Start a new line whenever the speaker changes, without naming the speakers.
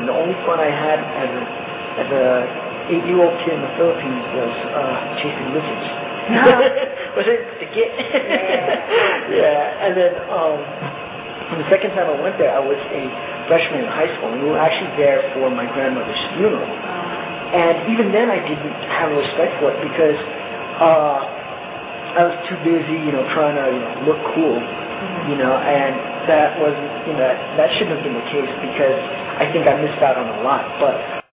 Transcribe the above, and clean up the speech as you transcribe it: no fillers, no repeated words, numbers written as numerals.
the only fun I had as a 8-year-old kid in the Philippines was chasing lizards. Was it the get? Yeah. And then the second time I went there, I was a freshman in high school, and we were actually there for my grandmother's funeral. And even then, I didn't have respect for it because I was too busy, trying to look cool, and that wasn't, that shouldn't have been the case because I think I missed out on a lot. But